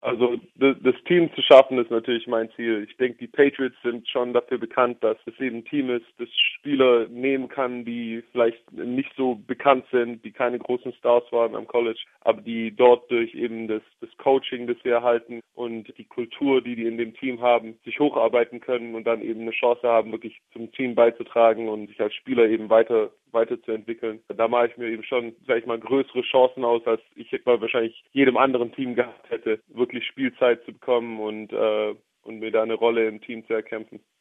Also das Team zu schaffen ist natürlich mein Ziel. Ich denke, die Patriots sind schon dafür bekannt, dass es eben ein Team ist, das Spieler nehmen kann, die vielleicht nicht so bekannt sind, die keine großen Stars waren am College, aber die dort durch eben das Coaching, das wir erhalten und die Kultur, die in dem Team haben, sich hocharbeiten können und dann eben eine Chance haben, wirklich zum Team beizutragen und sich als Spieler eben weiterzuentwickeln. Da mache ich mir eben schon, sage ich mal, größere Chancen aus, als ich bei wahrscheinlich jedem anderen Team gehabt hätte, wirklich Spielzeit zu bekommen und mir da eine Rolle im Team zu erkämpfen.